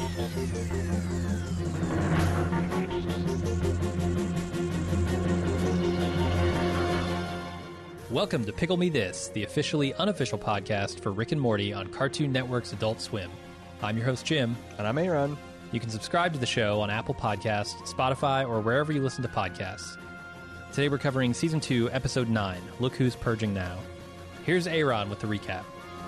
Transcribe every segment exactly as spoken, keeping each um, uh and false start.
Welcome to Pickle Me This, the officially unofficial podcast for Rick and Morty on Cartoon Network's Adult Swim. I'm your host, Jim. And I'm Aaron. You can subscribe to the show on Apple Podcasts, Spotify, or wherever you listen to podcasts. Today we're covering Season two, Episode nine, Look Who's Purging Now. Here's Aaron with the recap.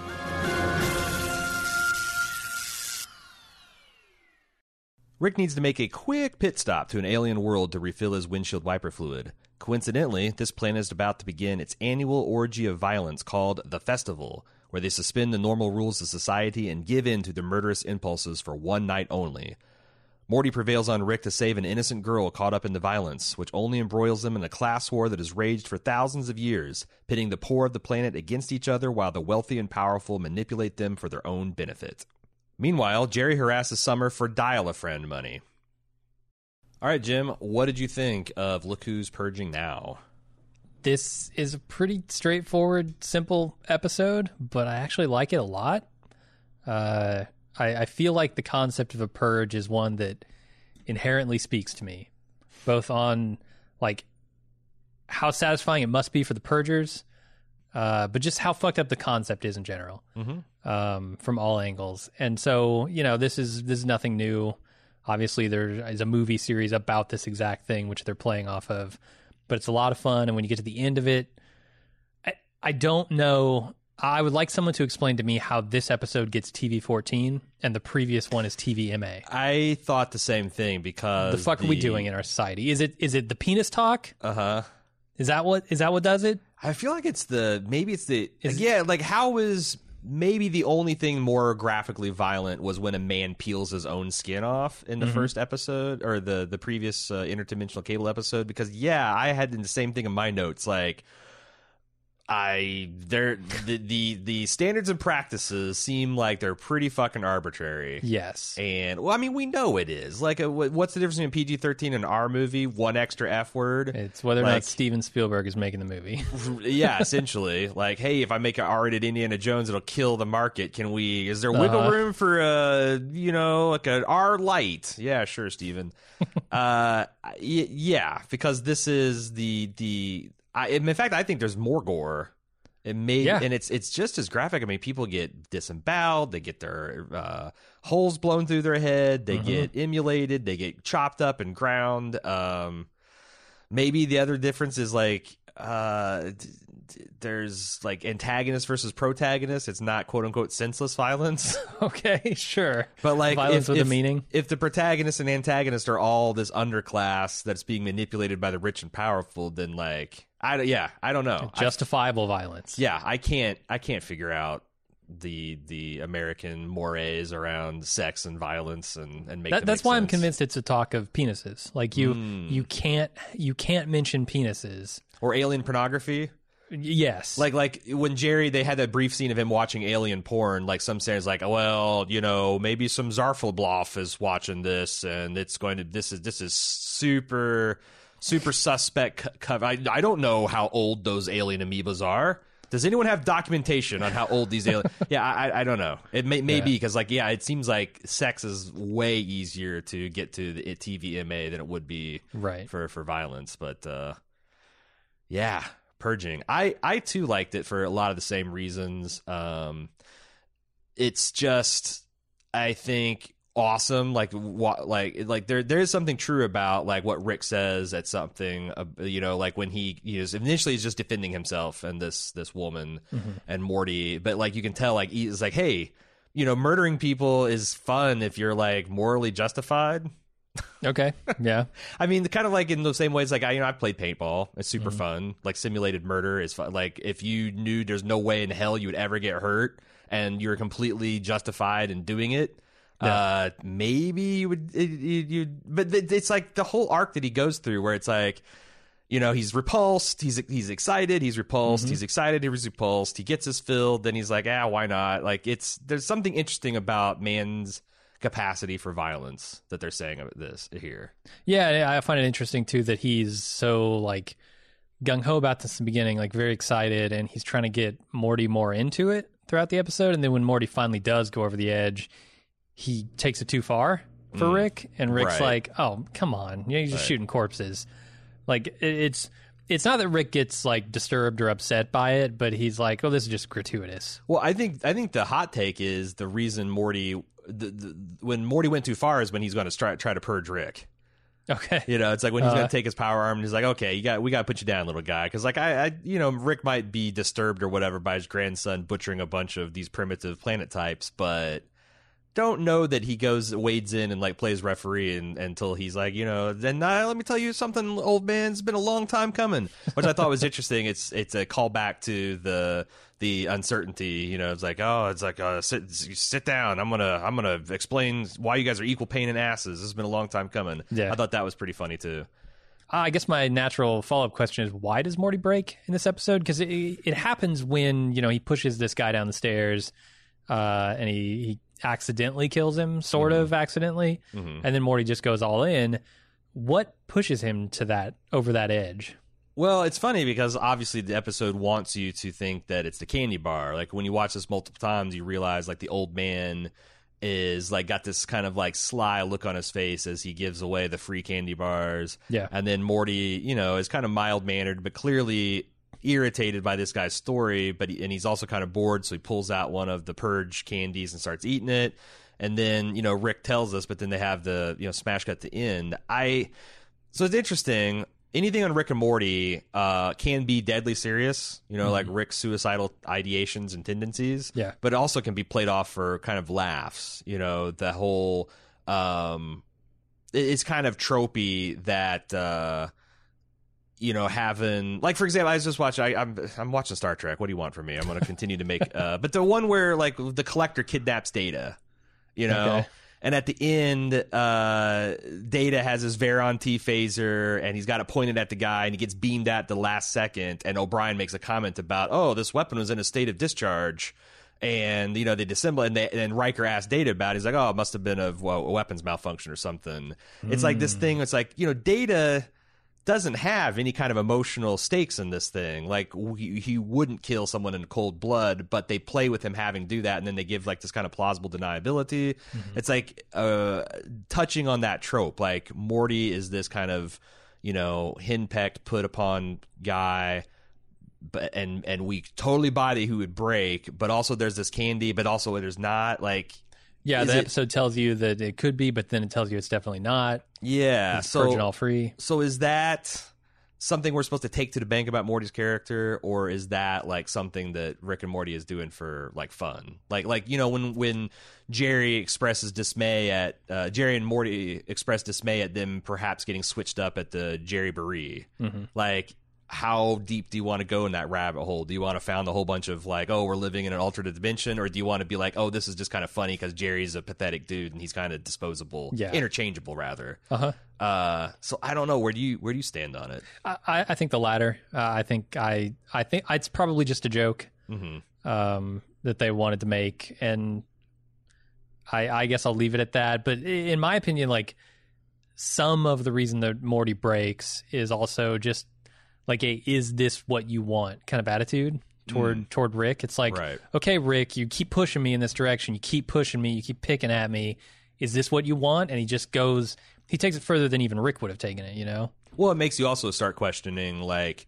Rick needs to make a quick pit stop to an alien world to refill his windshield wiper fluid. Coincidentally, this planet is about to begin its annual orgy of violence called The Festival, where they suspend the normal rules of society and give in to their murderous impulses for one night only. Morty prevails on Rick to save an innocent girl caught up in the violence, which only embroils them in a class war that has raged for thousands of years, pitting the poor of the planet against each other while the wealthy and powerful manipulate them for their own benefit. Meanwhile, Jerry harasses Summer for dial-a-friend money. All right, Jim, what did you think of Look Who's Purging Now? This is a pretty straightforward, simple episode, but I actually like it a lot. Uh, I, I feel like the concept of a purge is one that inherently speaks to me, both on like how satisfying it must be for the purgers, uh, but just how fucked up the concept is in general, mm-hmm. um, from all angles. And so, you know, this is this is nothing new. Obviously, there is a movie series about this exact thing, which they're playing off of. But it's a lot of fun, and when you get to the end of it, I, I don't know. I would like someone to explain to me how this episode gets T V fourteen, and the previous one is T V M A. I thought the same thing, because... The fuck the... are we doing in our society? Is it is it the penis talk? Uh-huh. Is that what is that what does it? I feel like it's the... Maybe it's the... Is yeah, like, how is... Maybe the only thing more graphically violent was when a man peels his own skin off in the mm-hmm. first episode, or the the previous uh, interdimensional cable episode. Because yeah, I had the same thing in my notes. Like, I there the the the standards and practices seem like they're pretty fucking arbitrary. Yes, and well, I mean, we know it is. Like, a, what's the difference between P G thirteen and an R movie? One extra F word. It's whether or like, not Steven Spielberg is making the movie. Yeah, essentially. Like, hey, if I make an R-rated Indiana Jones, it'll kill the market. Can we? Is there wiggle uh, room for a you know like an R light? Yeah, sure, Steven. uh, y- yeah, because this is the the. I, in fact, I think there's more gore. It may, yeah. and it's it's just as graphic. I mean, people get disemboweled, they get their uh, holes blown through their head, they mm-hmm. get emulated, they get chopped up and ground. Um, maybe the other difference is like uh, d- d- there's like antagonist versus protagonist. It's not quote unquote senseless violence. Okay, sure, but like violence if, with if, a meaning. If the protagonist and antagonist are all this underclass that's being manipulated by the rich and powerful, then like. I, yeah, I don't know. Justifiable I, violence. Yeah, I can't. I can't figure out the the American mores around sex and violence and and make. That, them that's make why sense. I'm convinced it's a talk of penises. Like you, mm. you can't you can't mention penises or alien pornography. Yes, like like when Jerry, they had that brief scene of him watching alien porn. Like some saying, like, well, you know, maybe some Zarfalbloff is watching this, and it's going to this is this is super. Super suspect cover. I, I don't know how old those alien amoebas are. Does anyone have documentation on how old these alien? Yeah, I I don't know. It may, may yeah. be because like yeah, it seems like sex is way easier to get to the T V M A than it would be right. for for violence. But uh, yeah, purging. I I too liked it for a lot of the same reasons. Um, it's just I think. Awesome, like what, like, like there, there is something true about like what Rick says at something, uh, you know, like when he, he is initially he's just defending himself and this, this woman mm-hmm. and Morty, but like you can tell, like he's like, hey, you know, murdering people is fun if you're like morally justified. Okay, yeah. I mean, kind of like in the same ways, like I, you know, I played paintball. It's super mm-hmm. fun. Like simulated murder is fun. Like if you knew there's no way in hell you would ever get hurt and you're completely justified in doing it. Yeah. Uh, maybe you would, you, you, but it's like the whole arc that he goes through where it's like, you know, he's repulsed, he's he's excited, he's repulsed, mm-hmm. he's excited, he's repulsed, he gets his filled, then he's like, ah, why not? Like it's, there's something interesting about man's capacity for violence that they're saying about this here. Yeah, I find it interesting too that he's so like gung-ho about this in the beginning, like very excited, and he's trying to get Morty more into it throughout the episode, and then when Morty finally does go over the edge, he takes it too far for Mm. Rick, and Rick's Right. like, "Oh, come on, you know, you're just Right. shooting corpses." Like it, it's it's not that Rick gets like disturbed or upset by it, but he's like, "Oh, this is just gratuitous." Well, I think I think the hot take is the reason Morty, the, the, when Morty went too far, is when he's going to try try to purge Rick. Okay, You know, it's like when he's Uh, going to take his power arm and he's like, okay, you got we got to put you down, little guy, because like I, I, you know, Rick might be disturbed or whatever by his grandson butchering a bunch of these primitive planet types, but don't know that he goes wades in and like plays referee and, until he's like, you know, then uh, let me tell you something, old man, it's been a long time coming, which I thought was interesting. It's it's a callback to the the uncertainty. You know, it's like, oh, it's like uh, sit sit down. I'm gonna I'm gonna explain why you guys are equal pain in asses. This has been a long time coming. Yeah. I thought that was pretty funny too. I guess my natural follow up question is, why does Morty break in this episode? Because it, it happens when, you know, he pushes this guy down the stairs, uh, and he, he accidentally kills him, sort Mm-hmm. of accidentally, Mhm. and then Morty just goes all in. What pushes him to that, over that edge? Well, it's funny because obviously the episode wants you to think that it's the candy bar. Like when you watch this multiple times, you realize like the old man is like got this kind of like sly look on his face as he gives away the free candy bars. Yeah. And then Morty, you know, is kind of mild mannered, but clearly irritated by this guy's story. But he, and he's also kind of bored, so he pulls out one of the purge candies and starts eating it. And then, you know, Rick tells us, but then they have the, you know, smash cut at the end. I so it's interesting. Anything on Rick and Morty uh, can be deadly serious, you know, like Rick's suicidal ideations and tendencies. Yeah. But it also can be played off for kind of laughs. You know, the whole um, it- it's kind of tropey that uh, you know, having like, for example, I was just watching. I, I'm I'm watching Star Trek. What do you want from me? I'm going to continue to make. Uh, but the one where like the collector kidnaps Data, you know. Okay. And at the end, uh, Data has his Veron T phaser, and he's got it pointed at the guy, and he gets beamed at the last second. And O'Brien makes a comment about, "Oh, this weapon was in a state of discharge," and you know they disassemble. And, they, and Riker asks Data about it. He's like, "Oh, it must have been a, well, a weapons malfunction or something." It's like this thing. It's like, you know, Data doesn't have any kind of emotional stakes in this thing. Like we, he wouldn't kill someone in cold blood, but they play with him having to do that, and then they give like this kind of plausible deniability. Mm-hmm. It's like uh, touching on that trope. Like Morty is this kind of, you know, henpecked, put upon guy, but and and we totally buy that he would break, but also there's this candy, but also there's not. Like, Yeah, is the it- episode tells you that it could be, but then it tells you it's definitely not. yeah, It's so purging all free. So is that something we're supposed to take to the bank about Morty's character, or is that like something that Rick and Morty is doing for like fun? Like like you know when when Jerry expresses dismay at uh, Jerry and Morty express dismay at them perhaps getting switched up at the Jerry Baree. Mm-hmm. Like, how deep do you want to go in that rabbit hole? Do you want to found a whole bunch of like, oh, we're living in an alternate dimension, or do you want to be like, oh, this is just kind of funny because Jerry's a pathetic dude and he's kind of disposable, Yeah. interchangeable rather. Uh-huh. Uh, so I don't know. Where do you where do you stand on it? I, I I think the latter. Uh, I think I I think it's probably just a joke Mm-hmm. um, that they wanted to make, and I I guess I'll leave it at that. But i- in my opinion, like some of the reason that Morty breaks is also just like a "is this what you want" kind of attitude toward toward Rick. It's like, Right. okay, Rick, you keep pushing me in this direction. You keep pushing me. You keep picking at me. Is this what you want? And he just goes. He takes it further than even Rick would have taken it. You know. Well, it makes you also start questioning, like,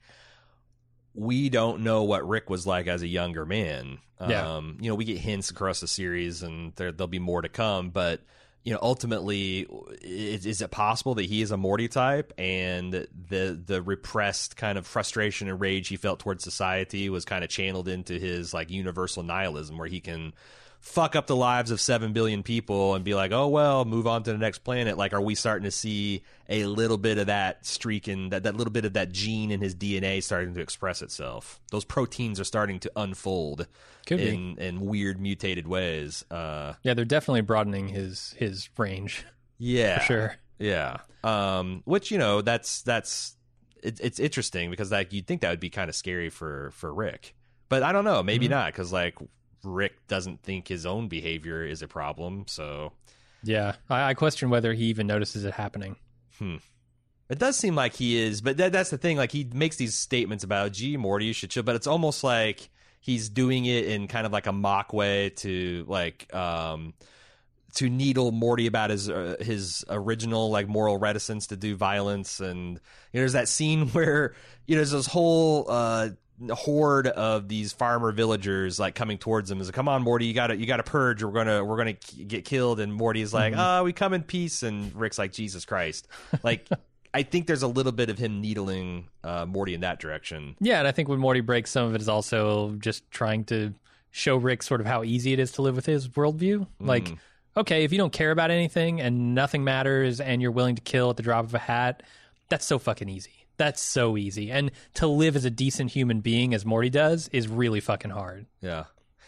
we don't know what Rick was like as a younger man. Yeah. Um, you know, we get hints across the series, and there, there'll be more to come. But, you know, ultimately, is, is it possible that he is a Morty type, and the the repressed kind of frustration and rage he felt towards society was kind of channeled into his, like, universal nihilism, where he can fuck up the lives of seven billion people and be like, oh, well, move on to the next planet. Like, are we starting to see a little bit of that streak in that, that little bit of that gene in his D N A starting to express itself? Those proteins are starting to unfold Could be. in, in weird mutated ways. Uh, Yeah, they're definitely broadening his his range yeah, for sure. Yeah. Um, which, you know, that's, that's, it, it's interesting because like you'd think that would be kind of scary for, for Rick, but I don't know, maybe Mhm. not. Cause like, Rick doesn't think his own behavior is a problem, so Yeah, I, I question whether he even notices it happening. it does seem like he is. But that, that's the thing. Like he makes these statements about, "Gee, Morty, you should chill," but it's almost like he's doing it in kind of like a mock way to like um to needle Morty about his uh, his original like moral reticence to do violence, and you know, there's that scene where you know there's this whole uh, horde of these farmer villagers like coming towards him. Is like, come on, Morty, you gotta you gotta purge. Or we're gonna we're gonna get killed. And Morty's like, Mm-hmm. oh, we come in peace. And Rick's like, Jesus Christ, like. I think there's a little bit of him needling uh, Morty in that direction. Yeah, and I think when Morty breaks, some of it is also just trying to show Rick sort of how easy it is to live with his worldview. Like, Mm. okay, if you don't care about anything and nothing matters and you're willing to kill at the drop of a hat, that's so fucking easy. That's so easy. And to live as a decent human being, as Morty does, is really fucking hard. Yeah.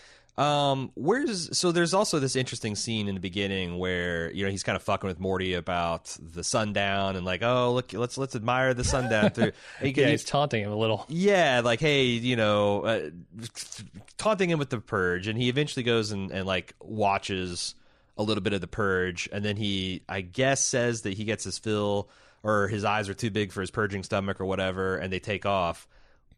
Um, where's so there's also this interesting scene in the beginning where you know he's kind of fucking with Morty about the sundown and like, oh look, let's let's admire the sundown through. And he- Yeah, he's taunting him a little. yeah, like hey, you know, uh, taunting him with the purge, and he eventually goes and, and like watches a little bit of the purge, and then he, I guess, says that he gets his fill or his eyes are too big for his purging stomach or whatever, and they take off.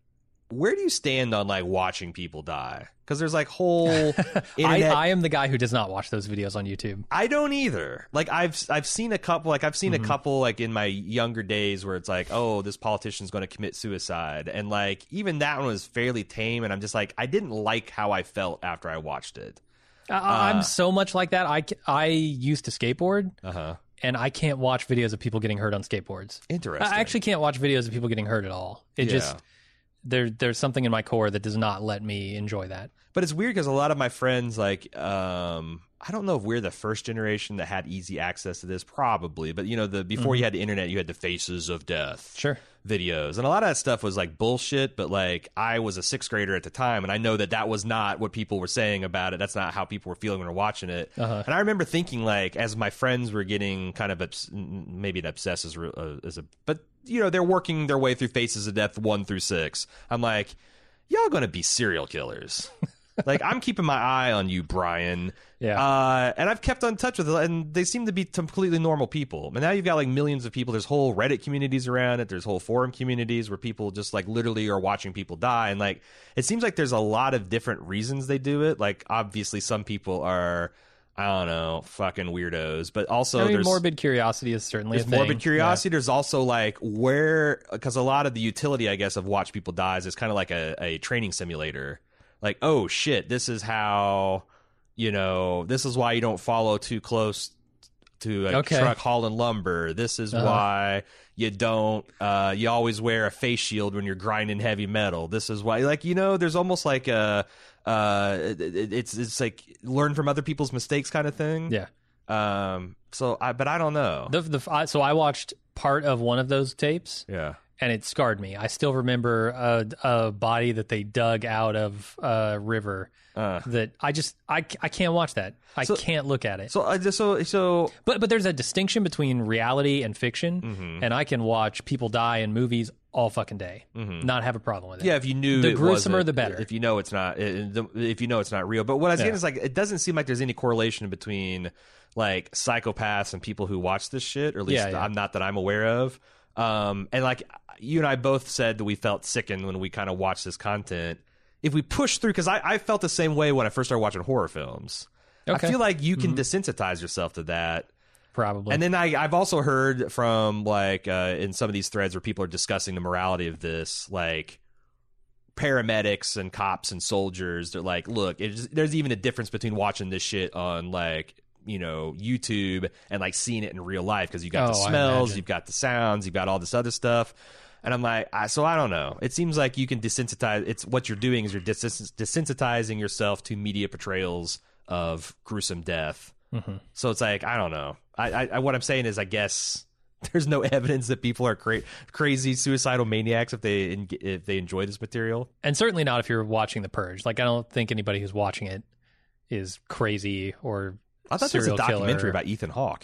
Where do you stand on like watching people die? Because there's like whole I, internet. I am the guy who does not watch those videos on YouTube. I don't either. Like I've I've seen a couple. Like I've seen Mm-hmm. a couple. Like in my younger days, where it's like, oh, this politician's going to commit suicide, and like even that one was fairly tame. And I'm just like, I didn't like how I felt after I watched it. I, I'm so much like that. I, ca- I used to skateboard, Uh huh. and I can't watch videos of people getting hurt on skateboards. Interesting. I actually can't watch videos of people getting hurt at all. It Yeah. just there there's something in my core that does not let me enjoy that. But it's weird because a lot of my friends, like, um, I don't know if we're the first generation that had easy access to this, probably. But you know, the before you had the internet, you had the Faces of Death. Sure. Videos, and a lot of that stuff was like bullshit, but like I was a sixth grader at the time, and I know that that was not what people were saying about it. That's not how people were feeling when they were watching it. Uh-huh. And I remember thinking, like, as my friends were getting kind of obs- maybe an obsessed is, re- uh, is a, but you know, they're working their way through Faces of Death one through six. I'm like, y'all gonna be serial killers. Like, I'm keeping my eye on you, Brian. Yeah. Uh, and I've kept in touch with it, and they seem to be completely normal people. And now you've got, like, millions of people. There's whole Reddit communities around it. There's whole forum communities where people just, like, literally are watching people die. And, like, it seems like there's a lot of different reasons they do it. Like, obviously, some people are, I don't know, fucking weirdos. But also, I mean, there's morbid curiosity is certainly there's a thing. morbid curiosity. There's also like where, because a lot of the utility, I guess, of watch people dies is kind of like a, a training simulator. Like, oh shit, this is how, you know, this is why you don't follow too close to a Okay. truck hauling lumber. This is Uh-huh. why you don't, uh, you always wear a face shield when you're grinding heavy metal. This is why, like, you know, there's almost like a, uh, it, it- it's it's like learn from other people's mistakes kind of thing. Yeah. Um. So I, but I don't know. The, the, I, so I watched part of one of those tapes, Yeah. and it scarred me. I still remember a, a body that they dug out of a river Uh. that I just I, I can't watch that. I So- can't look at it. So I just so so But but there's a distinction between reality and fiction, Mm-hmm. and I can watch people die in movies all fucking day, not have a problem with it. yeah. If you knew The it gruesomer, wasn't- the better. If you know it's not, if you know it's not real. But what I was getting Yeah. is like, it doesn't seem like there's any correlation between like psychopaths and people who watch this shit, or at least Yeah, yeah. I'm not that I'm aware of. Um, and like you and I both said that we felt sickened when we kind of watched this content. If we push through, because I, I felt the same way when I first started watching horror films. Okay. Mm-hmm. I feel like you can desensitize yourself to that. Probably. And then I, I've also heard from like uh, in some of these threads where people are discussing the morality of this, like paramedics and cops and soldiers. They're like, look, it's, there's even a difference between watching this shit on like, you know, YouTube and like seeing it in real life, because you got the Oh, I smells, imagine. you've got the sounds, you've got all this other stuff. And I'm like, I, so I don't know. It seems like you can desensitize. It's what you're doing is you're des- desensitizing yourself to media portrayals of gruesome death. Mm-hmm. So it's like, I don't know. I, I, I what I'm saying is, I guess there's no evidence that people are cra- crazy suicidal maniacs if they en- if they enjoy this material. and certainly not if you're watching The Purge. Like, I don't think anybody who's watching it is crazy or I thought there was a serial documentary killer. about Ethan Hawke.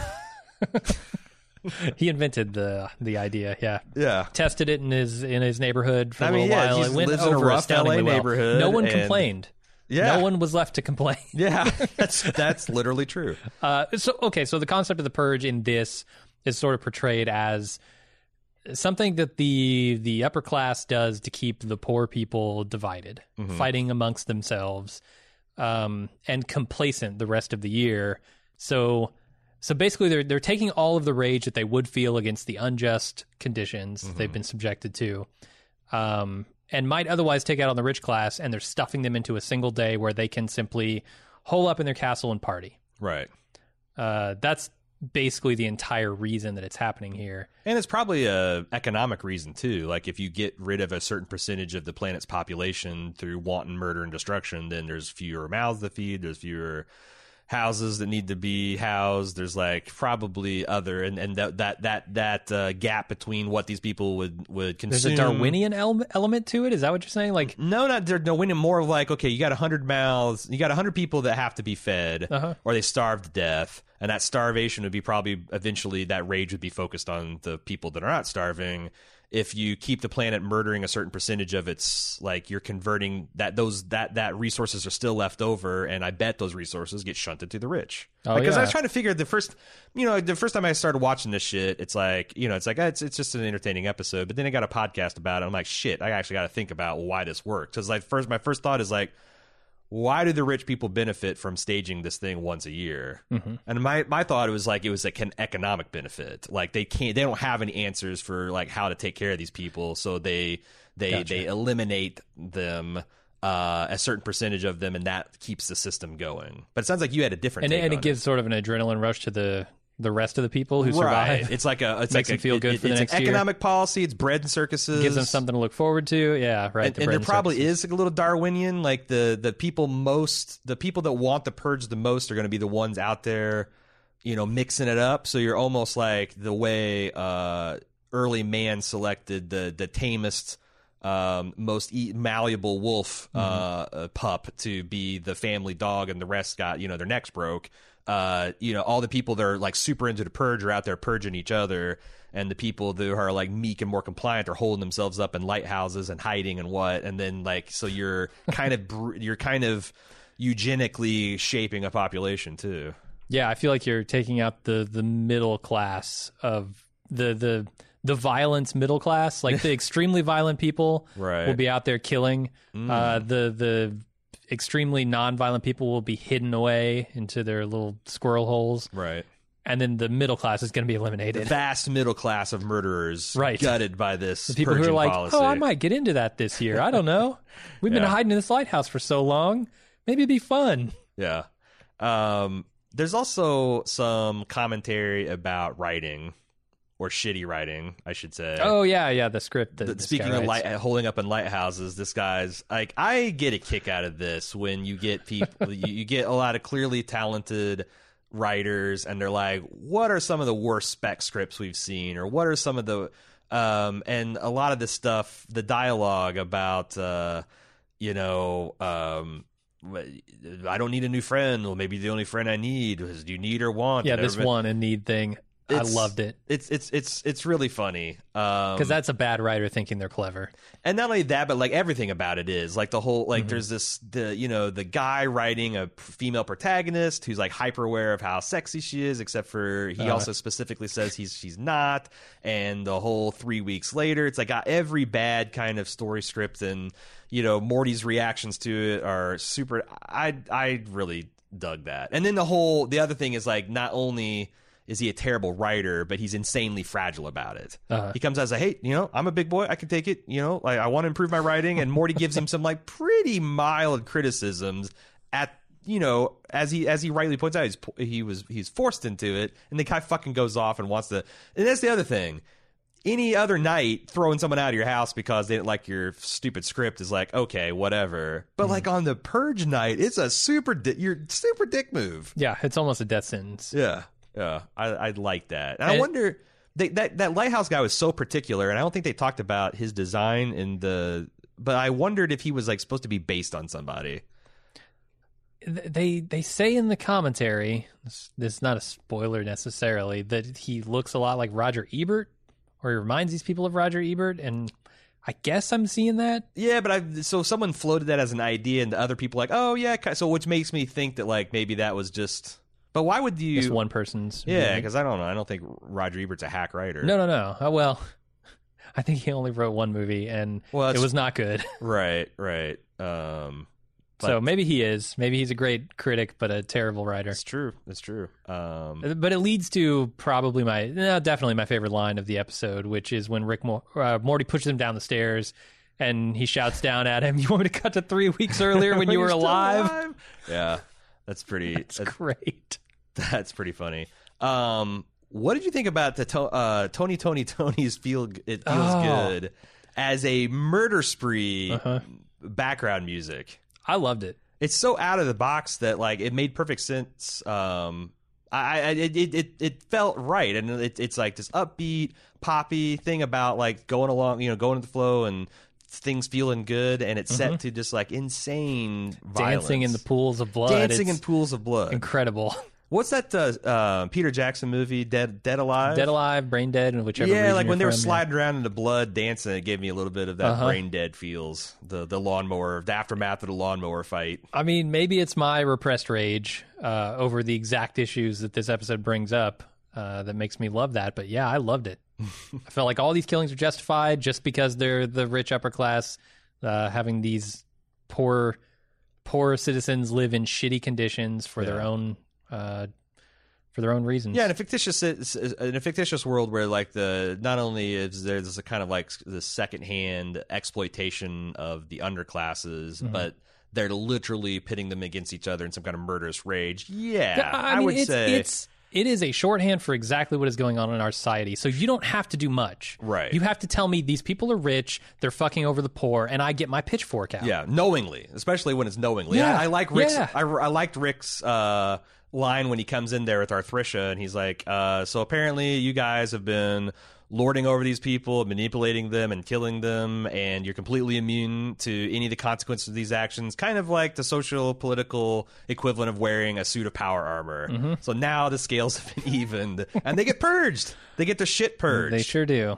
He invented the the idea. Yeah. Yeah. Tested it in his in his neighborhood for I a mean, little yeah, while. he It went lives in a over rough L A astoundingly well. neighborhood, No one and- complained. Yeah. No one was left to complain. Yeah, that's that's literally true. Uh, so okay, so the concept of the purge in this is sort of portrayed as something that the the upper class does to keep the poor people divided, fighting amongst themselves, um, and complacent the rest of the year, So so basically they're they're taking all of the rage that they would feel against the unjust conditions Mm-hmm. they've been subjected to, um, and might otherwise take out on the rich class, and they're stuffing them into a single day where they can simply hole up in their castle and party. Right. Uh, that's basically the entire reason that it's happening here. And it's probably a economic reason too. Like if you get rid of a certain percentage of the planet's population through wanton murder and destruction, then there's fewer mouths to feed, there's fewer houses that need to be housed. There's like probably other and, and that that that that uh, gap between what these people would would consume. There's a Darwinian ele- element to it. Is that what you're saying? Like, no, not Darwinian. More of like, okay, you got a hundred mouths, you got a hundred people that have to be fed, Uh-huh. or they starve to death, and that starvation would be probably eventually that rage would be focused on the people that are not starving. If you keep the planet murdering a certain percentage of its, like you're converting that those that that resources are still left over, and I bet those resources get shunted to the rich. Oh, Because yeah. I was trying to figure the first, you know, the first time I started watching this shit, it's like, you know, it's like, eh, it's it's just an entertaining episode. But then I got a podcast about it. I'm like, shit, I actually got to think about why this works. Because like first, my first thought is like, why do the rich people benefit from staging this thing once a year? Mm-hmm. And my, my thought was like it was like an economic benefit. Like they can't, they don't have any answers for like how to take care of these people, so they they Gotcha. they eliminate them, uh, a certain percentage of them, and that keeps the system going. But it sounds like you had a different and, take and on it gives sort of an adrenaline rush to the the rest of the people who Right. survive. It's like a it's Makes like them a, feel it- good it- for the it's next an year. economic policy. It's bread and circuses. Gives them something to look forward to. Yeah, right. And, the and bread there probably circuses. is a little Darwinian. Like the the people most the people that want the purge the most are going to be the ones out there, you know, mixing it up. So you're almost like the way uh, early man selected the the tamest, um, most eat, malleable wolf uh, uh, pup to be the family dog, and the rest got, you know, their necks broke. Uh, you know, all the people that are like super into the purge are out there purging each other, and the people that are like meek and more compliant are holding themselves up in lighthouses and hiding and what, and then like so you're kind of br- you're kind of eugenically shaping a population too. Yeah, I feel like you're taking out the the middle class of the the the violence middle class. Like the extremely violent people Right. will be out there killing. Mm. Uh, the the extremely non-violent people will be hidden away into their little squirrel holes, Right. and then the middle class is going to be The eliminated. vast middle class of murderers, Right. gutted by this The people who purging are like, policy. oh, I might get into that this year. I don't know. We've been Yeah. hiding in this lighthouse for so long. Maybe it'd be fun. Yeah. Um, there's also some commentary about writing, or shitty writing, I should say. Oh yeah, yeah. The script. That Th- this Speaking guy of writes. light, holding up in lighthouses, this guy's like, I get a kick out of this when you get people, you, you get a lot of clearly talented writers, and they're like, what are some of the worst spec scripts we've seen, or what are some of the, um, and a lot of this stuff, the dialogue about, uh, you know, um, I don't need a new friend. Well, maybe the only friend I need is, do you need or want? Yeah, And this everybody- want and need thing. I It's- loved it It's it's it's it's really funny. Um, because that's a bad writer thinking they're clever. And not only that, but like everything about it is like the whole like Mhm. there's this the you know the guy writing a p- female protagonist who's like hyper aware of how sexy she is, except for he Uh. also specifically says he's she's not. And the whole three weeks later, it's like got every bad kind of story script, and you know Morty's reactions to it are super. I I really dug that. And then the whole the other thing is like not only is he a terrible writer, but he's insanely fragile about it. Uh-huh. He comes out as a, hey, you know, I'm a big boy. I can take it. You know, like I want to improve my writing. And Morty gives him some like pretty mild criticisms at, you know, as he as he rightly points out, he's, he was he's forced into it, and the guy fucking goes off and wants to. And that's the other thing. Any other night, throwing someone out of your house because they didn't like your stupid script is like, okay, whatever. But like on the purge night, it's a super di- your super dick move. Yeah, it's almost a death sentence. Yeah, yeah, I, I like that. And I And- wonder they, that that lighthouse guy was so particular, and I don't think they talked about his design in the. But I wondered if he was like supposed to be based on somebody. Th- They they say in the commentary, this, this is not a spoiler necessarily, that he looks a lot like Roger Ebert, or he reminds these people of Roger Ebert, and I guess I'm seeing that. Yeah, but I so someone floated that as an idea, and the other people like, oh yeah, ki- so which makes me think that like maybe that was just. But why would you? Just one person's. Yeah, viewing. because I don't know. I don't think Roger Ebert's a hack writer. No, no, no. Oh, well, I think he only wrote one movie, and Well, it it's- was not good. Right, right. Um, But so maybe he is. Maybe he's a great critic, but a terrible writer. it's true. It's true. Um, But it leads to probably my, no, definitely my favorite line of the episode, which is when Rick Mor- uh, Morty pushes him down the stairs and he shouts down at him, "You want me to cut to three weeks earlier when you were You're still alive?" alive? Yeah, that's pretty. It's that's, great. that's pretty funny. Um, what did you think about the to- uh, Tony Tony Tony's feel? It feels Oh. good as a murder spree Uh-huh. background music. I loved it. It's so out of the box that like it made perfect sense. Um, I, I it, it it it felt right, and it, it's like this upbeat poppy thing about like going along, you know, going with the flow and things feeling good, and it's set to just like insane violence. Dancing in the pools of blood. dancing It's in pools of blood. incredible. What's that uh, uh, Peter Jackson movie, Dead Dead Alive? Dead Alive, Brain Dead, and whichever Yeah, region like when you're they were from, yeah. sliding around in the blood dancing, it gave me a little bit of that Uh-huh. Brain Dead feels. The the lawnmower, the aftermath of the lawnmower fight. I mean, maybe it's my repressed rage uh, over the exact issues that this episode brings up uh, that makes me love that. But yeah, I loved it. I felt like all these killings are justified just because they're the rich upper class uh, having these poor, poor citizens live in shitty conditions for their Yeah. own, uh, for their own reasons. Yeah, in a fictitious in a fictitious world where like the not only is there's a kind of like the secondhand exploitation of the underclasses, Mm-hmm. but they're literally pitting them against each other in some kind of murderous rage. Yeah, Yeah, I, mean, would it's, say it's it is a shorthand for exactly what is going on in our society. So you don't have to do much. Right. You have to tell me these people are rich, they're fucking over the poor, and I get my pitchfork out. yeah, knowingly, especially when it's knowingly. Yeah, I, I like Rick's. yeah. I, I liked Rick's uh, line when he comes in there with Arthritia, and he's like, uh, "So apparently, you guys have been lording over these people, manipulating them, and killing them, and you're completely immune to any of the consequences of these actions. Kind of like the social political equivalent of wearing a suit of power armor. Mm-hmm. So now the scales have been evened, and they get purged. They get their shit purged. They sure do.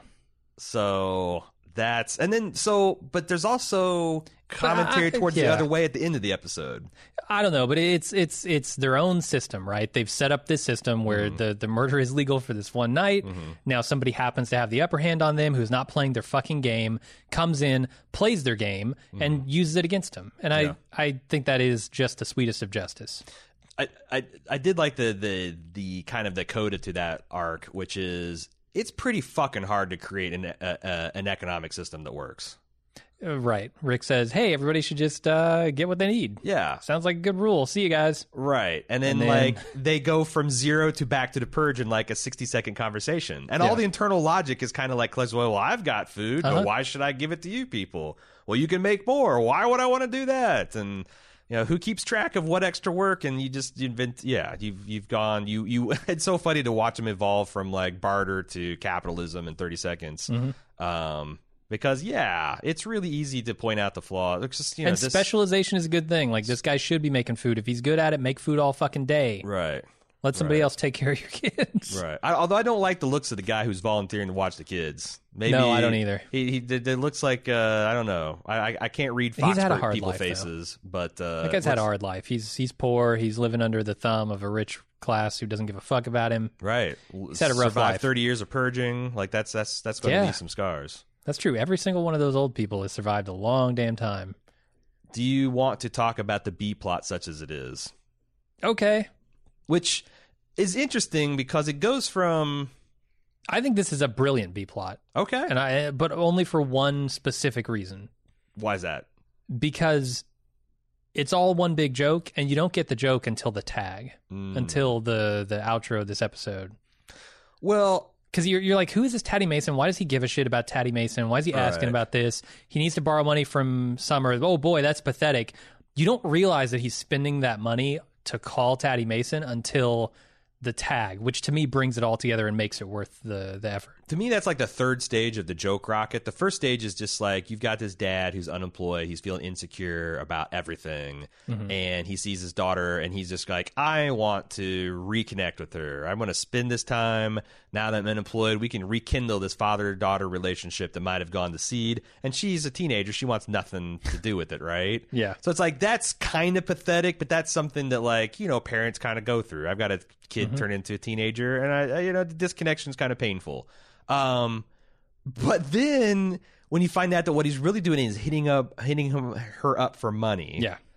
So that's and then so, but there's also commentary I- towards the yeah. other way at the end of the episode. I don't know, but it's it's it's their own system, right? They've set up this system where Mm-hmm. the, the murder is legal for this one night. Now somebody happens to have the upper hand on them who's not playing their fucking game, comes in, plays their game, and uses it against them. And Mm-hmm. Yeah. I, I think that is just the sweetest of justice. I, I I did like the the the kind of the coda to that arc, which is it's pretty fucking hard to create an a, a, an economic system that works. Uh, Right. Rick says, hey, everybody should just uh, get what they need. Yeah. Sounds like a good rule. See you guys. Right. And then, And then- like, they go from zero to back to the purge in, like, a sixty-second conversation. And Yeah. all the internal logic is kind of like, well, well, I've got food, Uh-huh. but why should I give it to you people? Well, you can make more. Why would I want to do that? And, you know, who keeps track of what extra work? And you just invent, yeah, you've, you've gone, you, you, it's so funny to watch them evolve from, like, barter to capitalism in thirty seconds. Mm-hmm. Um, Because yeah, it's really easy to point out the flaw. It's just you know And this, specialization is a good thing. Like, this guy should be making food. If he's good at it, make food all fucking day. right, Let somebody right. else take care of your kids. right. I, although I don't like the looks of the guy who's volunteering to watch the kids. Maybe No, I don't either. He, he it, it looks like uh, I don't know. I I, I can't read He's had a Foxborough hard people life, though. faces, but uh, That guy's had a looks- hard life. He's he's poor. He's living under the thumb of a rich class who doesn't give a fuck about him. right. He's had a rough Survived life. thirty years of purging. Like that's that's that's going to Yeah. leave some scars. That's true. Every single one of those old people has survived a long damn time. Do you want to talk about the B plot such as it is? Okay. Which is interesting because it goes from I think this is a brilliant B plot. okay. And I but only for one specific reason. Why is that? Because it's all one big joke and you don't get the joke until the tag, Mm. until the the outro of this episode. Well, Because you're, you're like, who is this Tatty Mason? Why does he give a shit about Tatty Mason? Why is he asking Right. about this? He needs to borrow money from Summer. Oh boy, that's pathetic. You don't realize that he's spending that money to call Tatty Mason until the tag, which to me brings it all together and makes it worth the, the effort. to me, that's like the third stage of the joke rocket. The first stage is just like you've got this dad who's unemployed. He's feeling insecure about everything. And he sees his daughter and he's just like, I want to reconnect with her. I'm going to spend this time now that I'm unemployed. We can rekindle this father daughter relationship that might have gone to seed. And she's a teenager. She wants nothing to do with it, right? Yeah. So it's like that's kind of pathetic, but that's something that, like, you know, parents kind of go through. I've got a kid turn into a teenager, and I, I you know, the disconnection is kind of painful. Um, but then when you find out that what he's really doing is hitting up, hitting him, her up for money. Yeah.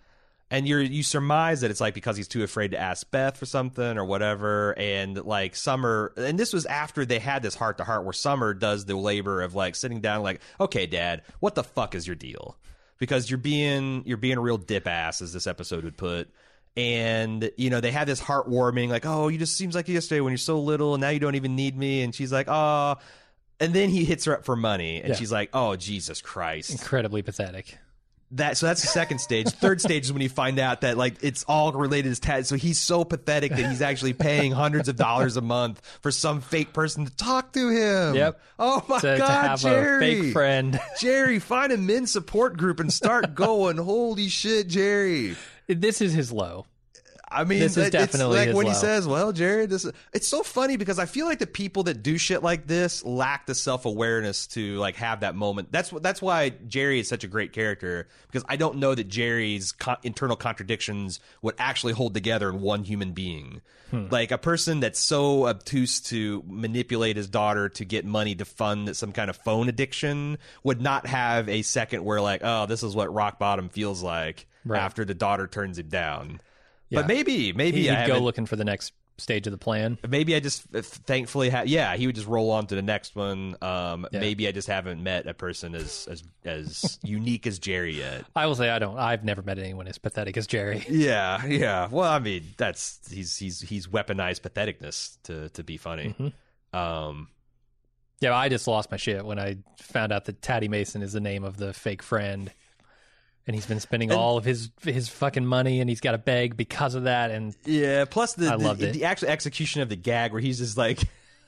And you're you surmise that it's like because he's too afraid to ask Beth for something or whatever. And like Summer, and this was after they had this heart to heart where Summer does the labor of like sitting down, like, okay, Dad, what the fuck is your deal? Because you're being you're being a real dip ass, as this episode would put. And you know they had this heartwarming, like, oh, you just seems like yesterday when you're so little, and now you don't even need me. And she's like, oh, and then he hits her up for money, and yeah. she's like, oh, Jesus Christ, incredibly pathetic. That so that's the second stage. Third stage is when you find out that like it's all related to Tad. So he's so pathetic that he's actually paying hundreds of dollars a month for some fake person to talk to him. Yep. Oh my to, God, to have Jerry! A fake friend. Jerry, find a men's support group and start going. Holy shit, Jerry! This is his low. I mean, this is definitely it's like his when low. he says, well, Jerry, this is, it's so funny because I feel like the people that do shit like this lack the self-awareness to like have that moment. That's that's why Jerry is such a great character, because I don't know that Jerry's co- internal contradictions would actually hold together in one human being. Hmm. Like a person that's so obtuse to manipulate his daughter to get money to fund some kind of phone addiction would not have a second where like, oh, this is what rock bottom feels like right. after the daughter turns him down. Yeah. But maybe, maybe he'd I go looking for the next stage of the plan. Maybe I just thankfully have. Yeah, he would just roll on to the next one. Um, yeah. Maybe I just haven't met a person as as as unique as Jerry yet. I will say I don't. I've never met anyone as pathetic as Jerry. Yeah, yeah. Well, I mean, that's he's he's he's weaponized patheticness to to be funny. Mm-hmm. Um, yeah, I just lost my shit when I found out that Taddy Mason is the name of the fake friend. And he's been spending and, all of his his fucking money, and he's got to beg because of that. And yeah, plus the I the, loved it. the actual execution of the gag, where he's just like,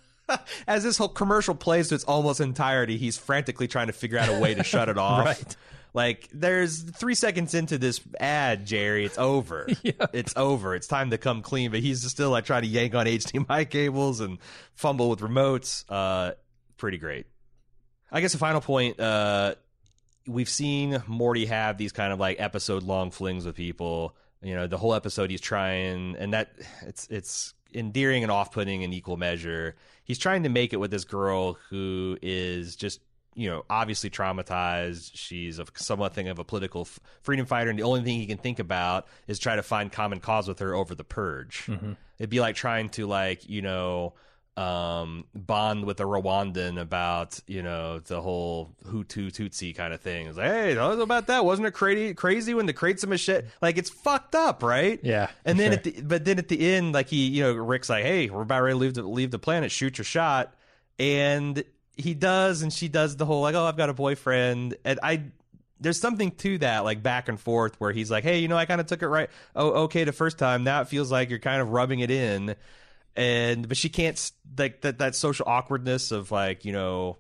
as this whole commercial plays to its almost entirety, he's frantically trying to figure out a way to shut it off. Right. Like, there's three seconds into this ad, Jerry. It's over. Yep. It's over. It's time to come clean. But he's just still like trying to yank on H D M I cables and fumble with remotes. Uh, pretty great. I guess the final point. Uh, We've seen Morty have these kind of like episode long flings with people. You know, the whole episode he's trying, and that it's it's endearing and off putting in equal measure. He's trying to make it with this girl who is just, you know, obviously traumatized. She's a somewhat thing of a political f- freedom fighter, and the only thing he can think about is try to find common cause with her over the purge. Mm-hmm. It'd be like trying to like, you know, um bond with a Rwandan about, you know, the whole Hutu Tutsi kind of thing. It's like, hey, tell us about that. Wasn't it crazy crazy when the crates of machete, like, it's fucked up, right? Yeah. And then sure. at the but then at the end, like, he, you know, Rick's like, hey, we're about ready to leave the leave the planet, shoot your shot. And he does, and she does the whole like, oh, I've got a boyfriend. And I there's something to that, like, back and forth, where he's like, hey, you know, I kind of took it right oh okay the first time. Now it feels like you're kind of rubbing it in. And but she can't, like, that that social awkwardness of, like, you know,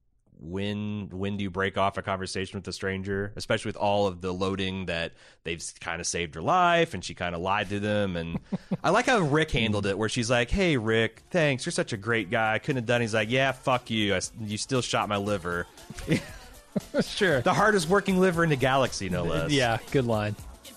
when when do you break off a conversation with a stranger, especially with all of the loading that they've kind of saved her life and she kind of lied to them. And I like how Rick handled it, where she's like, hey, Rick, thanks, you're such a great guy, I couldn't have done it. He's like, yeah, fuck you, I, you still shot my liver. Sure. The hardest working liver in the galaxy, no less. Yeah, good line.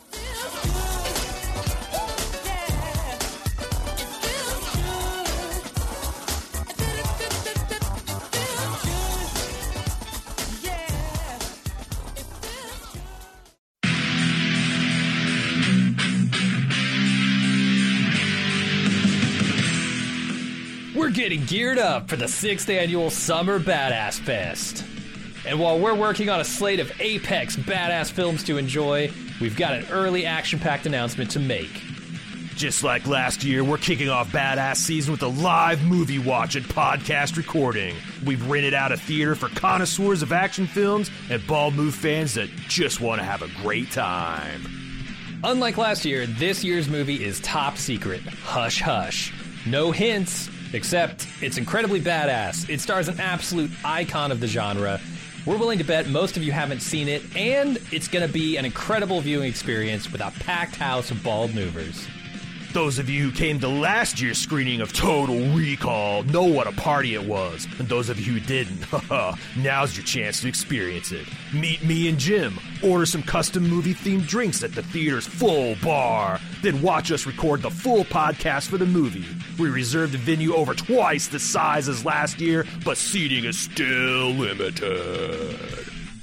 We're getting geared up for the sixth annual Summer Badass Fest. And while we're working on a slate of apex badass films to enjoy, we've got an early action-packed announcement to make. Just like last year, we're kicking off Badass Season with a live movie watch and podcast recording. We've rented out a theater for connoisseurs of action films and Bald Move fans that just want to have a great time. Unlike last year, this year's movie is top secret. Hush hush. No hints, except it's incredibly badass. It stars an absolute icon of the genre. We're willing to bet most of you haven't seen it, and it's going to be an incredible viewing experience with a packed house of bald movers. Those of you who came to last year's screening of Total Recall know what a party it was. And those of you who didn't, haha, now's your chance to experience it. Meet me and Jim, order some custom movie-themed drinks at the theater's full bar, then watch us record the full podcast for the movie. We reserved a venue over twice the size as last year, but seating is still limited.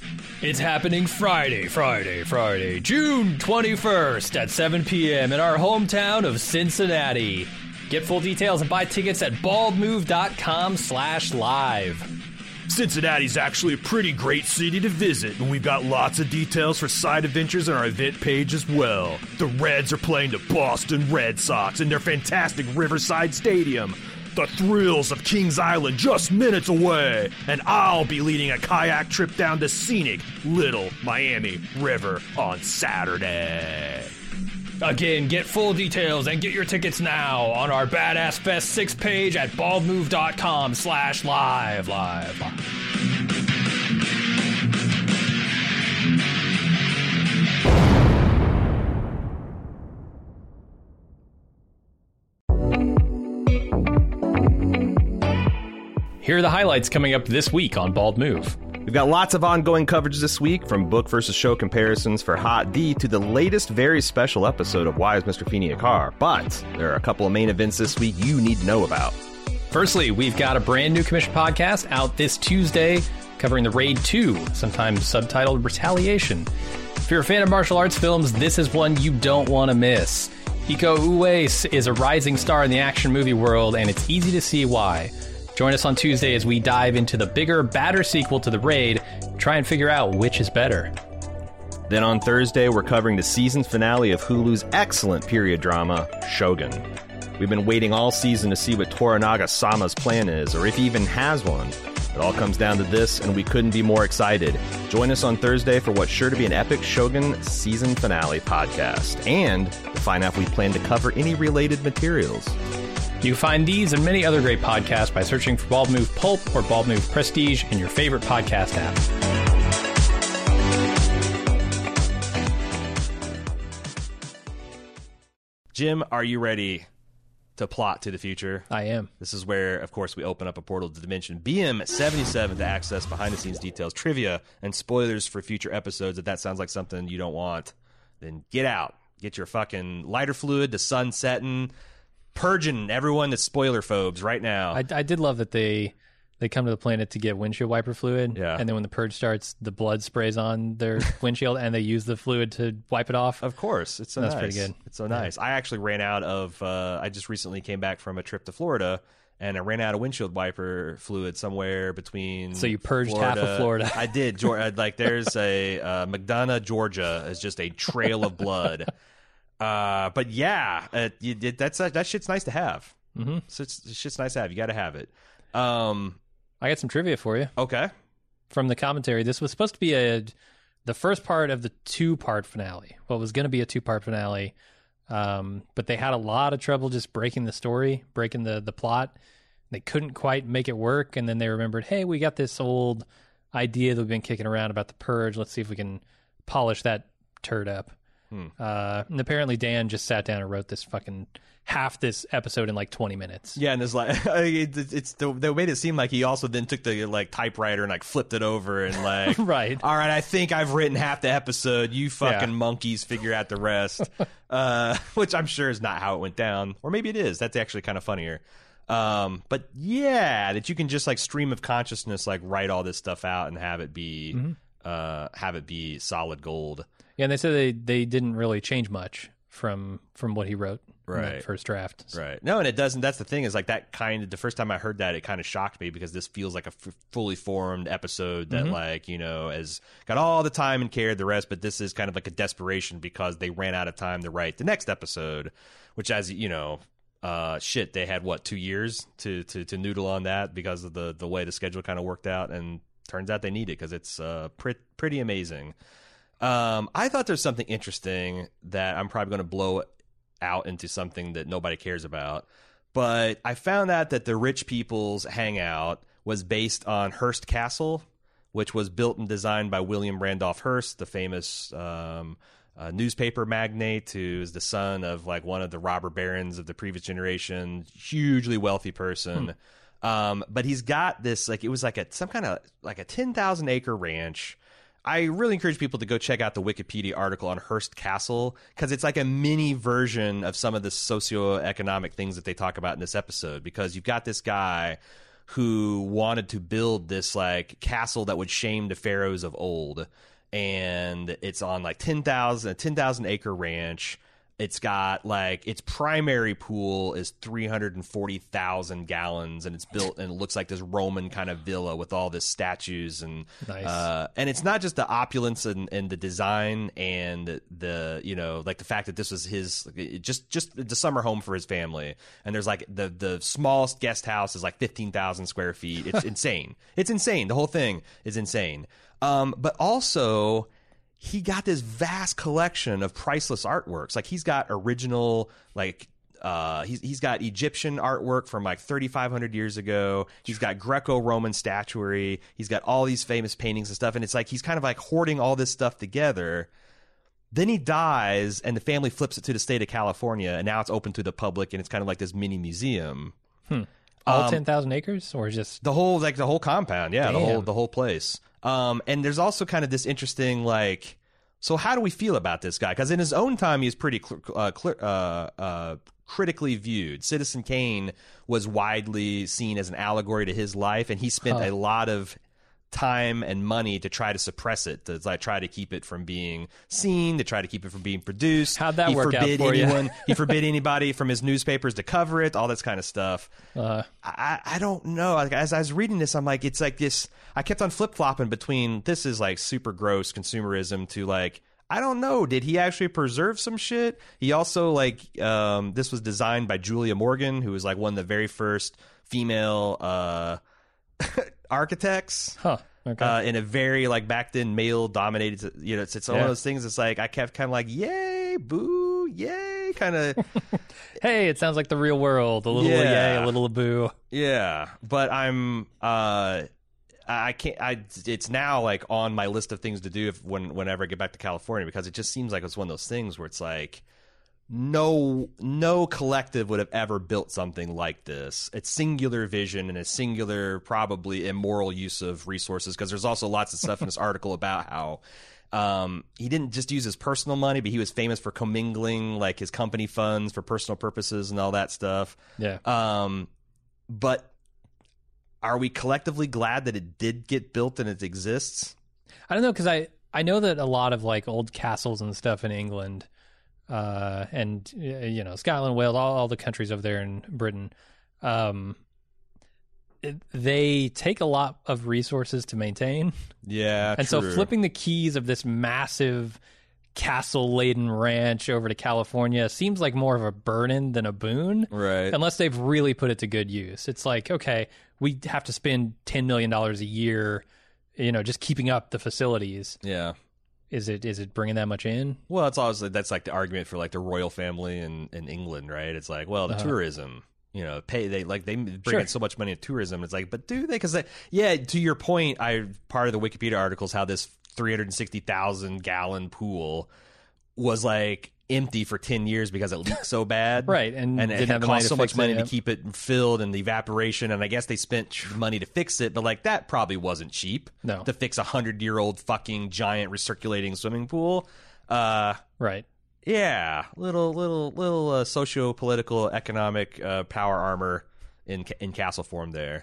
It's happening Friday, Friday, Friday, June twenty-first at seven p.m. in our hometown of Cincinnati. Get full details and buy tickets at baldmove.com slash live. Cincinnati's actually a pretty great city to visit, and we've got lots of details for side adventures on our event page as well. The Reds are playing the Boston Red Sox in their fantastic Riverside Stadium. The thrills of Kings Island just minutes away, and I'll be leading a kayak trip down the scenic Little Miami River on Saturday. Again, get full details and get your tickets now on our Badass Fest six page at baldmove.com slash live, live, live. Here are the highlights coming up this week on Bald Move. We've got lots of ongoing coverage this week, from book versus show comparisons for Hot D to the latest very special episode of Why is Mister Feeney a Car? But there are a couple of main events this week you need to know about. Firstly, we've got a brand new commission podcast out this Tuesday covering the Raid two, sometimes subtitled Retaliation. If you're a fan of martial arts films, this is one you don't want to miss. Iko Uwais is a rising star in the action movie world, and it's easy to see why. Join us on Tuesday as we dive into the bigger, badder sequel to The Raid, try and figure out which is better. Then on Thursday, we're covering the season finale of Hulu's excellent period drama, Shogun. We've been waiting all season to see what Toranaga Sama's plan is, or if he even has one. It all comes down to this, and we couldn't be more excited. Join us on Thursday for what's sure to be an epic Shogun season finale podcast, and to find out if we plan to cover any related materials. You can find these and many other great podcasts by searching for Bald Move Pulp or Bald Move Prestige in your favorite podcast app. Jim, are you ready to plot to the future? I am. This is where, of course, we open up a portal to Dimension B M seventy-seven to access behind-the-scenes details, trivia, and spoilers for future episodes. If that sounds like something you don't want, then get out. Get your fucking lighter fluid, the sun setting, purging everyone that's spoiler phobes right now. I, I did love that they they come to the planet to get windshield wiper fluid, yeah. and then when the purge starts, the blood sprays on their windshield, and they use the fluid to wipe it off. Of course, it's so That's nice. pretty good. It's so nice. Yeah. I actually ran out of. Uh, I just recently came back from a trip to Florida, and I ran out of windshield wiper fluid somewhere between. So you purged Florida. half of Florida. I did. Georgia, like there's a uh, McDonough, Georgia, is just a trail of blood. Uh, but yeah, uh, you did. That's uh, that shit's nice to have. Mm-hmm. So it's, it's just nice to have. You got to have it. Um, I got some trivia for you. Okay. From the commentary, this was supposed to be a the first part of the two-part finale. Well, it was going to be a two-part finale, um, but they had a lot of trouble just breaking the story, breaking the, the plot. They couldn't quite make it work, and then they remembered, hey, we got this old idea that we've been kicking around about the purge. Let's see if we can polish that turd up. Hmm. Uh, and apparently Dan just sat down and wrote this fucking half this episode in like twenty minutes. Yeah, and it's like it's, it's the, they made it seem like he also then took the like typewriter and like flipped it over and like right. All right, I think I've written half the episode. You fucking yeah. monkeys figure out the rest. uh, which I'm sure is not how it went down, or maybe it is. That's actually kind of funnier. Um, but yeah, that you can just like stream of consciousness, like write all this stuff out and have it be mm-hmm. uh, have it be solid gold. Yeah, and they said they, they didn't really change much from from what he wrote right. in that first draft. So. Right. No, and it doesn't. That's the thing is like that kind of the first time I heard that, it kind of shocked me because this feels like a f- fully formed episode that mm-hmm. like, you know, has got all the time and care, the rest. But this is kind of like a desperation because they ran out of time to write the next episode, which, as you know, uh, shit, they had what, two years to, to, to noodle on that because of the, the way the schedule kind of worked out. And turns out they need it because it's uh, pre- pretty amazing. Um, I thought there's something interesting that I'm probably going to blow out into something that nobody cares about. But I found out that the rich people's hangout was based on Hearst Castle, which was built and designed by William Randolph Hearst, the famous um, uh, newspaper magnate who is the son of like one of the robber barons of the previous generation, hugely wealthy person. Hmm. Um, but he's got this, like, it was like a some kind of like a ten thousand acre ranch. I really encourage people to go check out the Wikipedia article on Hearst Castle because it's like a mini version of some of the socioeconomic things that they talk about in this episode, because you've got this guy who wanted to build this like castle that would shame the pharaohs of old. and it's on like ten thousand a ten thousand acre ranch. It's got like its primary pool is three hundred forty thousand gallons, and it's built and it looks like this Roman kind of villa with all this statues and Nice. uh, and it's not just the opulence and, and the design and the you know like the fact that this was his it just just the summer home for his family, and there's like the the smallest guest house is like fifteen thousand square feet. It's insane. It's insane. The whole thing is insane. Um, but also, he got this vast collection of priceless artworks. Like he's got original, like uh, he's he's got Egyptian artwork from like thirty-five hundred years ago. He's got Greco-Roman statuary. He's got all these famous paintings and stuff. And it's like he's kind of like hoarding all this stuff together. Then he dies, and the family flips it to the state of California, and now it's open to the public, and it's kind of like this mini museum. Hmm. All Um, ten thousand acres, or just The whole like the whole compound, yeah, the Damn. whole the whole place. Um, and there's also kind of this interesting like, so how do we feel about this guy? Because in his own time, he's pretty cl- uh, cl- uh, uh, critically viewed. Citizen Kane was widely seen as an allegory to his life, and he spent Huh. a lot of time and money to try to suppress it, to like try to keep it from being seen, to try to keep it from being produced. How'd that he work out forbid for you? anyone, he forbid anybody from his newspapers to cover it, all this kind of stuff. uh, I, I don't know. Like, as I was reading this, I'm like, it's like this. I kept on flip flopping between this is like super gross consumerism to like, I don't know. Did he actually preserve some shit? He also like, um, this was designed by Julia Morgan, who was like one of the very first female uh, architects. huh? Okay. Uh, in a very like back then male dominated, you know, it's, it's one Yeah. of those things. It's like I kept kind of like, yay, boo, yay, kind of. Hey, it sounds like the real world. A little Yeah. yay, a little boo. Yeah, but I'm uh I can't I it's now like on my list of things to do if when whenever I get back to California, because it just seems like it's one of those things where it's like no no collective would have ever built something like this. It's singular vision and a singular probably immoral use of resources, because there's also lots of stuff in this article about how Um, he didn't just use his personal money, but he was famous for commingling like his company funds for personal purposes and all that stuff. Yeah. Um, but are we collectively glad that it did get built and it exists? I don't know, because I, I know that a lot of like old castles and stuff in England, uh, and uh, you know Scotland, Wales, all, all the countries over there in Britain, um, it, they take a lot of resources to maintain, Yeah, and so flipping the keys of this massive castle-laden ranch over to California seems like more of a burden than a boon, right. unless they've really put it to good use. It's like, okay, we have to spend ten million dollars a year, you know, just keeping up the facilities. Yeah. Is it is it bringing that much in? Well, it's always that's like the argument for like the royal family in, in England, right? It's like, well, the Uh-huh. tourism, you know, pay they like they bring Sure. in so much money in tourism. It's like, but do they? Because yeah, to your point, I part of the Wikipedia article is how this three hundred sixty thousand gallon pool was like empty for ten years because it leaked so bad, Right, and and didn't it have the money cost to so much fix money it, to yep. keep it filled and the evaporation. And I guess they spent money to fix it, but like that probably wasn't cheap. No. To fix a hundred year old fucking giant recirculating swimming pool. Uh, Right. yeah, little, little, little uh, socio-political, economic uh, power armor in in castle form there.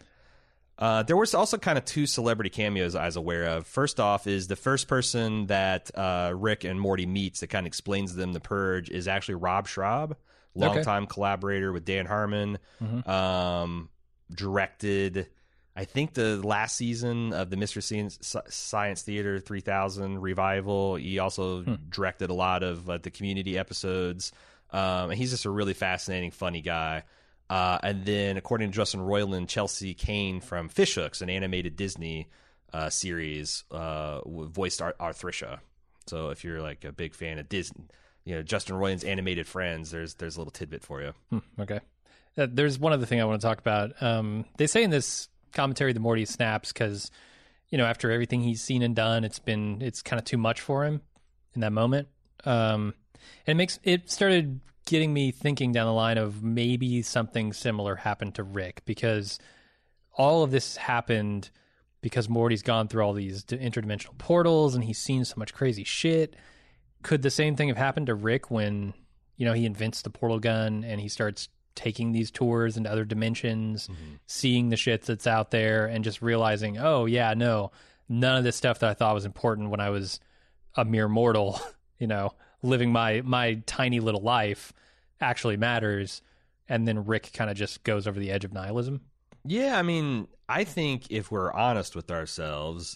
Uh, there was also kind of two celebrity cameos I was aware of. First off is the first person that uh, Rick and Morty meets that kind of explains to them the purge is actually Rob Schraub, longtime collaborator with Dan Harmon. Mhm. Um, directed, I think, the last season of the Mystery Science, Science Theater three thousand revival. He also Hmm. directed a lot of uh, the Community episodes. Um, and he's just a really fascinating, funny guy. Uh, and then, according to Justin Roiland, Chelsea Kane from Fishhooks, an animated Disney uh, series, uh, voiced Ar- Arthricia. So if you're like a big fan of Disney, you know, Justin Roiland's animated friends, there's there's a little tidbit for you. Hmm, okay. Uh, there's one other thing I want to talk about. Um, they say in this commentary that Morty snaps because, you know, after everything he's seen and done, it's been it's kind of too much for him in that moment. Um, and it makes it started getting me thinking down the line of maybe something similar happened to Rick, because all of this happened because Morty's gone through all these d- interdimensional portals and he's seen so much crazy shit. Could the same thing have happened to Rick when, you know, he invents the portal gun and he starts taking these tours into other dimensions, Mm-hmm. seeing the shit that's out there and just realizing, oh yeah, no, none of this stuff that I thought was important when I was a mere mortal, you know, living my my tiny little life actually matters, and then Rick kind of just goes over the edge of nihilism. Yeah, I mean, I think if we're honest with ourselves,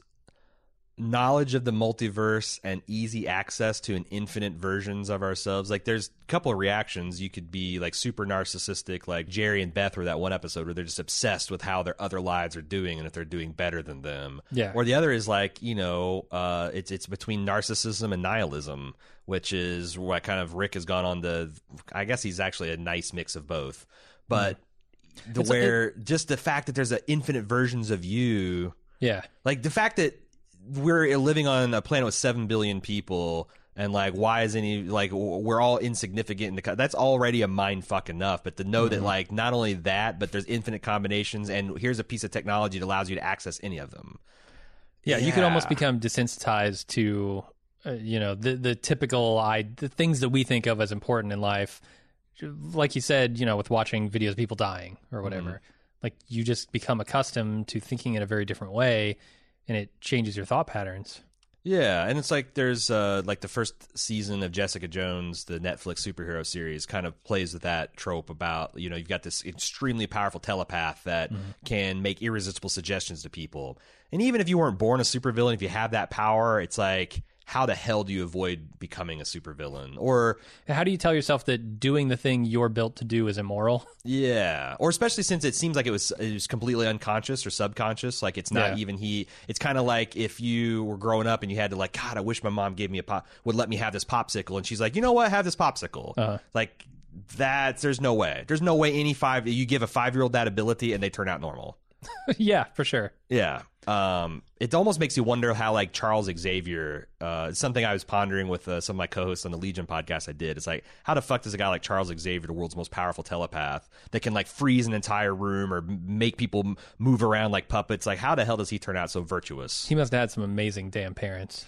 knowledge of the multiverse and easy access to an infinite versions of ourselves, like there's a couple of reactions. You could be like super narcissistic, like Jerry and Beth were that one episode where they're just obsessed with how their other lives are doing and if they're doing better than them. Yeah. Or the other is like, you know, uh, it's it's between narcissism and nihilism, which is what kind of Rick has gone on the, I guess he's actually a nice mix of both. But mm. the it's where a, it, just the fact that there's a infinite versions of you. Yeah. Like the fact that we're living on a planet with seven billion people, and like, why is any like we're all insignificant in the? That's already a mind fuck enough. But to know mm-hmm. that like not only that, but there's infinite combinations, and here's a piece of technology that allows you to access any of them. Yeah, yeah. you can almost become desensitized to, uh, you know, the the typical I the things that we think of as important in life. Like you said, you know, with watching videos of people dying or whatever, mm-hmm. like you just become accustomed to thinking in a very different way. And it changes your thought patterns. Yeah, and it's like there's uh, like the first season of Jessica Jones, the Netflix superhero series, kind of plays with that trope about, you know, you've got this extremely powerful telepath that mm-hmm. can make irresistible suggestions to people. And even if you weren't born a supervillain, if you have that power, it's like, how the hell do you avoid becoming a supervillain? Or how do you tell yourself that doing the thing you're built to do is immoral? Yeah, or especially since it seems like it was it was completely unconscious or subconscious. Like it's not yeah. even he. It's kind of like if you were growing up and you had to like, God, I wish my mom gave me a pop would let me have this popsicle, and she's like, you know what, have this popsicle. Uh-huh. Like that's there's no way. There's no way any five you give a five year old that ability and they turn out normal. Yeah, for sure. Yeah. Um, it almost makes you wonder how, like, Charles Xavier, uh, something I was pondering with uh, some of my co-hosts on the Legion podcast I did. It's like, how the fuck does a guy like Charles Xavier, the world's most powerful telepath, that can, like, freeze an entire room or make people move around like puppets, like, how the hell does he turn out so virtuous? He must have had some amazing damn parents.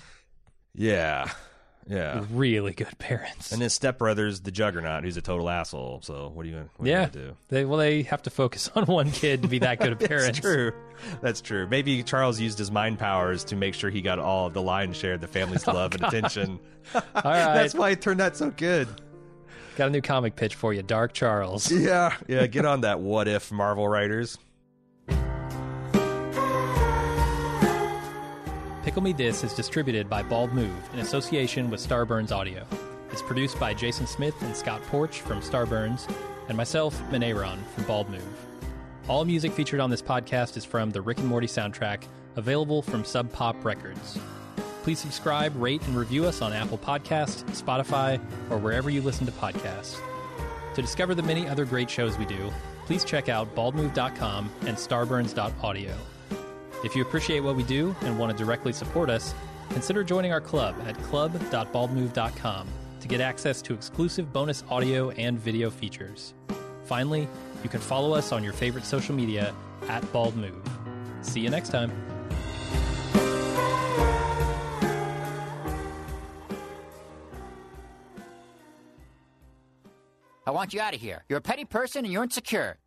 Yeah. Yeah. Really good parents. And his stepbrother's the Juggernaut, who's a total asshole. So what are you going yeah. to do? They, well, they have to focus on one kid to be that good of parents. That's true. That's true. Maybe Charles used his mind powers to make sure he got all of the lion's share of the family's oh, love and God. attention. All right. That's why it turned out so good. Got a new comic pitch for you, Dark Charles. Yeah. Yeah, get on that, What If, Marvel writers. Pickle Me This is distributed by Bald Move in association with Starburns Audio. It's produced by Jason Smith and Scott Porch from Starburns, and myself, Manayron, from Bald Move. All music featured on this podcast is from the Rick and Morty soundtrack, available from Sub Pop Records. Please subscribe, rate, and review us on Apple Podcasts, Spotify, or wherever you listen to podcasts. To discover the many other great shows we do, please check out bald move dot com and starburns dot audio. If you appreciate what we do and want to directly support us, consider joining our club at club dot bald move dot com to get access to exclusive bonus audio and video features. Finally, you can follow us on your favorite social media at BaldMove. See you next time. I want you out of here. You're a petty person and you're insecure.